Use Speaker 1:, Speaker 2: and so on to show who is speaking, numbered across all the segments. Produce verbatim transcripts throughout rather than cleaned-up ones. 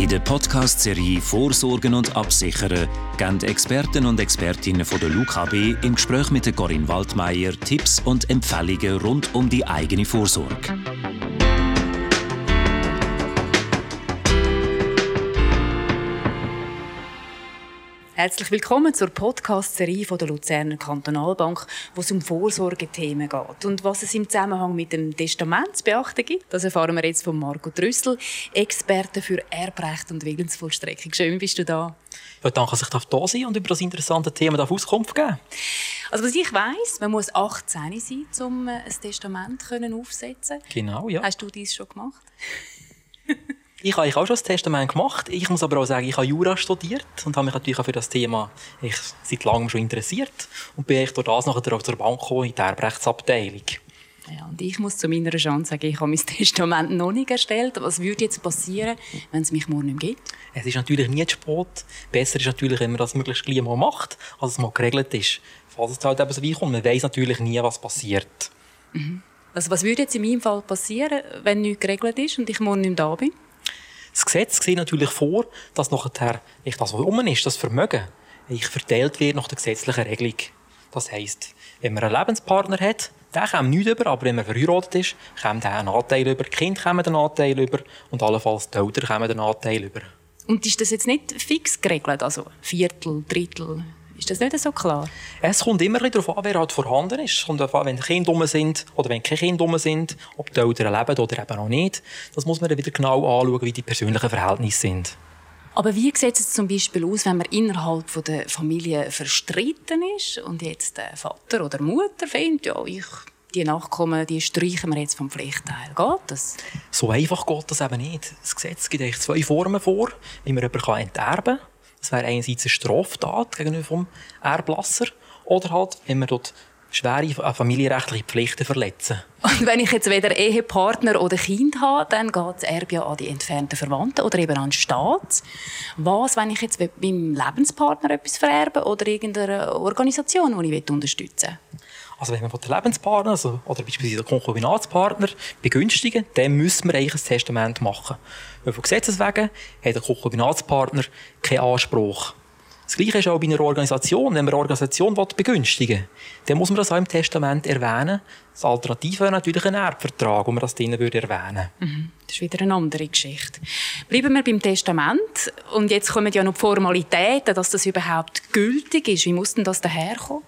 Speaker 1: In der Podcast-Serie «Vorsorgen und Absichern» geben Experten und Expertinnen von der L U K B im Gespräch mit Corinne Waldmeier Tipps und Empfehlungen rund um die eigene Vorsorge.
Speaker 2: Herzlich willkommen zur Podcast-Serie von der Luzerner Kantonalbank, wo es um Vorsorgethemen geht. Und was es im Zusammenhang mit dem Testament zu beachten gibt, das erfahren wir jetzt von Marco Trüssel, Experte für Erbrecht und Willensvollstreckung. Schön, bist du da.
Speaker 3: Ja, danke, dass ich da sein und über das interessante Thema Auskunft geben.
Speaker 2: Also was ich weiss, man muss achtzehn sein, um ein Testament aufzusetzen.
Speaker 3: Genau, ja.
Speaker 2: Hast du dies schon gemacht?
Speaker 3: Ich habe auch schon das Testament gemacht. Ich muss aber auch sagen, ich habe Jura studiert und habe mich natürlich auch für das Thema ich, seit langem schon interessiert. Und bin ich durch das nachher auch zur Bank gekommen, in die Erbrechtsabteilung.
Speaker 2: Ja, und ich muss zu meiner Chance sagen, ich habe mein Testament noch nicht erstellt. Was würde jetzt passieren, wenn es mich morgen nicht mehr gibt?
Speaker 3: Es ist natürlich nie zu spät. Besser ist natürlich, wenn man das möglichst gleich mal macht, als es mal geregelt ist. Falls es halt eben so weit kommt, man weiss natürlich nie, was passiert.
Speaker 2: Mhm. Also was würde jetzt in meinem Fall passieren, wenn nichts geregelt ist und ich morgen nicht mehr da bin?
Speaker 3: Das Gesetz sieht natürlich vor, dass nachher, das, was rum ist, das Vermögen, verteilt wird nach der gesetzlichen Regelung. Das heisst, wenn man einen Lebenspartner hat, der kommt nichts über, aber wenn man verheiratet ist, kommt der einen Anteil über, die Kinder kommen einen Anteil über und allenfalls die Eltern kommen einen Anteil über. Und
Speaker 2: ist das jetzt nicht fix geregelt, also Viertel, Drittel? Ist das nicht so klar?
Speaker 3: Es kommt immer darauf an, wer halt vorhanden ist. Es kommt darauf an, wenn Kinder dumm sind oder wenn keine Kinder dumm sind, ob die Eltern leben oder eben auch nicht. Das muss man dann wieder genau anschauen, wie die persönlichen Verhältnisse sind.
Speaker 2: Aber wie sieht es zum Beispiel aus, wenn man innerhalb der Familie verstritten ist und jetzt der Vater oder Mutter findet, ja, ich, die Nachkommen, die streichen wir jetzt vom Pflichtteil. Geht das?
Speaker 3: So einfach geht das eben nicht. Das Gesetz gibt eigentlich zwei Formen vor, wie man jemanden enterben kann. Das wäre einerseits eine Straftat gegenüber vom Erblasser oder halt, wenn man dort schwere familienrechtliche Pflichten verletzen.
Speaker 2: Und wenn ich jetzt weder Ehepartner oder Kind habe, dann geht das Erbe ja an die entfernten Verwandten oder eben an den Staat. Was, wenn ich jetzt meinem Lebenspartner etwas vererbe oder irgendeiner Organisation, die ich unterstützen will?
Speaker 3: Also wenn wir den Lebenspartner also, oder beispielsweise den Konkubinatspartner begünstigen, dann müssen wir eigentlich ein Testament machen. Weil von Gesetzes wegen hat der Konkubinatspartner keinen Anspruch. Das Gleiche ist auch bei einer Organisation. Wenn man eine Organisation begünstigen will, dann muss man das auch im Testament erwähnen. Das Alternative wäre natürlich ein Erbvertrag, wo man das drinnen erwähnen würde.
Speaker 2: Mhm. Das ist wieder eine andere Geschichte. Bleiben wir beim Testament. Und jetzt kommen ja noch die Formalitäten, dass das überhaupt gültig ist. Wie muss denn das daherkommen?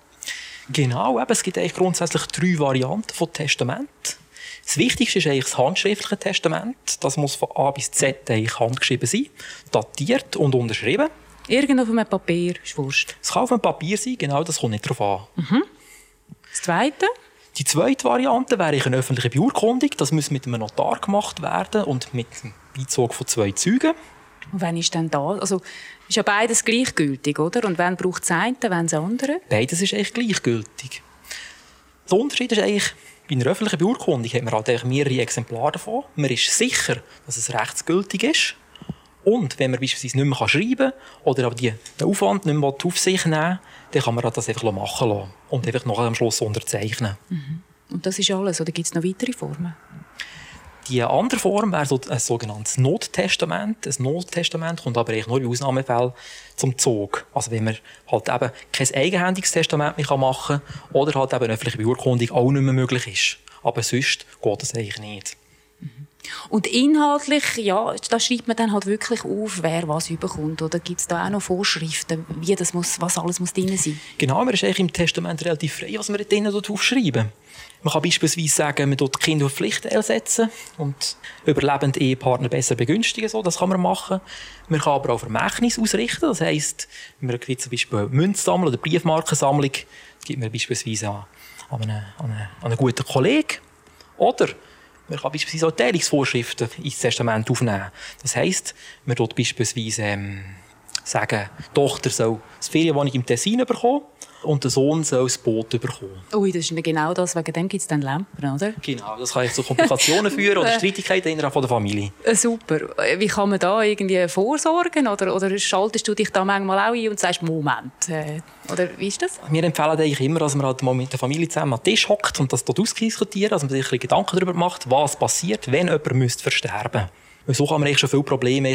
Speaker 3: Genau, eben, es gibt eigentlich grundsätzlich drei Varianten von Testament. Das Wichtigste ist eigentlich das handschriftliche Testament. Das muss von A bis Z eigentlich handgeschrieben sein, datiert und unterschrieben.
Speaker 2: Irgendwo auf einem Papier ist Wurst.
Speaker 3: Es kann auf einem Papier sein, genau, das kommt nicht darauf an.
Speaker 2: Mhm. Das Zweite?
Speaker 3: Die zweite Variante wäre eine öffentliche Beurkundung. Das muss mit einem Notar gemacht werden und mit dem Beizug von zwei Zeugen.
Speaker 2: Und wann ist denn da? Also ist ja beides gleichgültig, oder? Und wann braucht es eine, wann das andere?
Speaker 3: Beides ist eigentlich gleichgültig. Der Unterschied ist eigentlich, bei einer öffentlichen Beurkundung hat man halt mehrere Exemplare davon. Man ist sicher, dass es rechtsgültig ist. Und wenn man beispielsweise nicht mehr schreiben kann oder aber die, den Aufwand nicht mehr auf sich nehmen will, dann kann man das einfach machen lassen und einfach noch am Schluss unterzeichnen.
Speaker 2: Mhm. Und das ist alles, oder gibt es noch weitere Formen?
Speaker 3: Die andere Form wäre so ein sogenanntes Nottestament. Ein Nottestament kommt aber nur in Ausnahmefällen zum Zug. Also wenn man halt eben kein eigenhändiges Testament mehr machen kann oder halt eben eine öffentliche Beurkundung auch nicht mehr möglich ist. Aber sonst geht das eigentlich nicht.
Speaker 2: Mhm. Und inhaltlich, ja, da schreibt man dann halt wirklich auf, wer was überkommt. Oder gibt es da auch noch Vorschriften, wie das muss, was alles muss drin sein?
Speaker 3: Genau, man ist eigentlich im Testament relativ frei, was man drinnen aufschreiben. Man kann beispielsweise sagen, man tut die Kinder auf Pflichtteil setzen und überlebende Ehepartner besser begünstigen. So, das kann man machen. Man kann aber auch Vermächtnis ausrichten. Das heisst, man gibt zum Beispiel eine Münzsammlung oder Briefmarkensammlung. Das gibt man beispielsweise an, an, einen, an, einen, an einen guten Kollegen. Oder man kann beispielsweise auch Teilungsvorschriften ins Testament aufnehmen. Das heisst, man tut beispielsweise ähm, sagen, die Tochter soll das Ferienwohnung im Tessin bekommen und der Sohn soll das Boot bekommen.
Speaker 2: Ui, das ist genau das. Wegen dem gibt es dann Lampen, oder?
Speaker 3: Genau, das kann zu Komplikationen führen oder Streitigkeiten innerhalb der Familie.
Speaker 2: Super. Wie kann man da irgendwie vorsorgen? Oder, oder schaltest du dich da manchmal auch ein und sagst, Moment, äh, oder wie ist das?
Speaker 3: Wir empfehlen eigentlich immer, dass man halt mal mit der Familie zusammen an den Tisch hockt und das dort ausdiskutiert, dass man sich ein bisschen Gedanken darüber macht, was passiert, wenn jemand müsste versterben müsste. So kann man eigentlich schon viele Probleme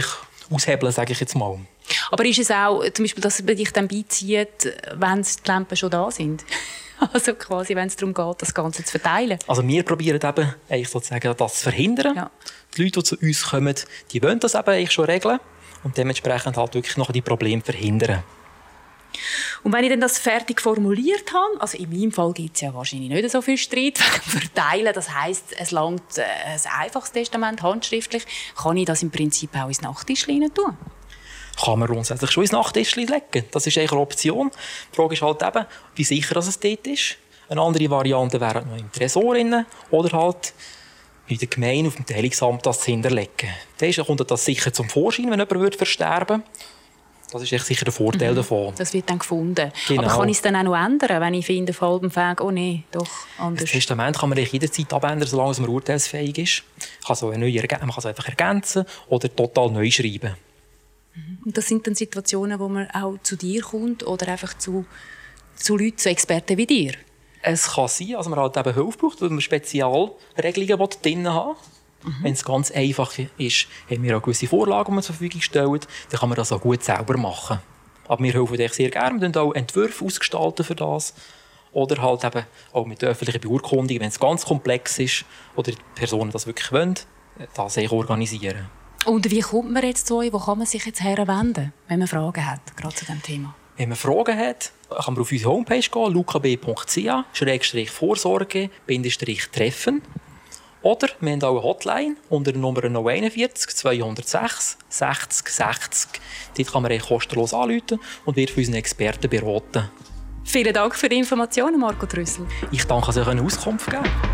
Speaker 3: aushebeln, sage ich jetzt mal.
Speaker 2: Aber ist es auch, zum Beispiel, dass man dich dann beizieht, wenn die Lampen schon da sind? Also quasi, wenn es darum geht, das Ganze zu verteilen?
Speaker 3: Also wir probieren eben eigentlich sozusagen das zu verhindern. Ja. Die Leute, die zu uns kommen, die wollen das eben eigentlich schon regeln und dementsprechend halt wirklich noch die Probleme verhindern.
Speaker 2: Und wenn ich dann das fertig formuliert habe, also in meinem Fall gibt es ja wahrscheinlich nicht so viel Streit wegen Verteilen, das heisst, es langt ein einfaches Testament, handschriftlich, kann ich das im Prinzip auch ins Nachttischchen tun?
Speaker 3: Kann man grundsätzlich schon ins Nachttischchen legen. Das ist eigentlich eine Option. Die Frage ist halt eben, wie sicher es dort ist. Eine andere Variante wäre noch im Tresor oder halt in der Gemeinde auf dem Teilungsamt das zu hinterlegen. Dann kommt das sicher zum Vorschein, wenn jemand versterben würde. Das ist echt sicher der Vorteil mhm. davon.
Speaker 2: Das wird dann gefunden.
Speaker 3: Genau.
Speaker 2: Aber kann ich es dann auch noch ändern, wenn ich finde, vor allem frage, oh nein, doch anders?
Speaker 3: Das Testament kann man jederzeit abändern, solange es urteilsfähig ist. Man kann, so eine neue, man kann es einfach ergänzen oder total neu schreiben.
Speaker 2: Und das sind dann Situationen, wo man auch zu dir kommt oder einfach zu, zu Leuten, zu Experten wie dir?
Speaker 3: Es kann sein, dass man halt eben Hilfe braucht, weil man Spezialregelungen drin haben. Mhm. Wenn es ganz einfach ist, haben wir auch gewisse Vorlagen, die man zur Verfügung stellt. Dann kann man das auch gut selber machen. Aber wir helfen euch sehr gerne. Wir auch Entwürfe ausgestalten für das. Oder halt eben auch mit der öffentlichen Beurkundung, wenn es ganz komplex ist oder die Personen das wirklich wollen, das organisieren.
Speaker 2: Und wie kommt man jetzt zu euch? Wo kann man sich jetzt herwenden, wenn man Fragen hat, gerade zu diesem Thema?
Speaker 3: Wenn man Fragen hat, kann man auf unsere Homepage gehen, lukab punkt c h Schrägstrich Vorsorge Bindestrich treffen. Oder wir haben auch eine Hotline unter der Nummer null einundvierzig zweihundertsechs sechzig sechzig. Dort kann man kostenlos anrufen und wird von unseren Experten beraten.
Speaker 2: Vielen Dank für die Informationen, Marco Trüssel.
Speaker 3: Ich danke, dass ich eine Auskunft geben konnte.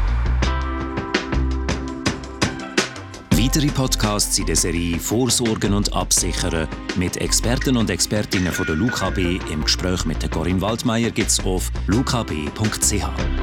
Speaker 1: Weitere Podcasts in der Serie Vorsorgen und Absichern mit Experten und Expertinnen von der L U K A B im Gespräch mit der Corinne Waldmeier gibt es auf lukab punkt c h.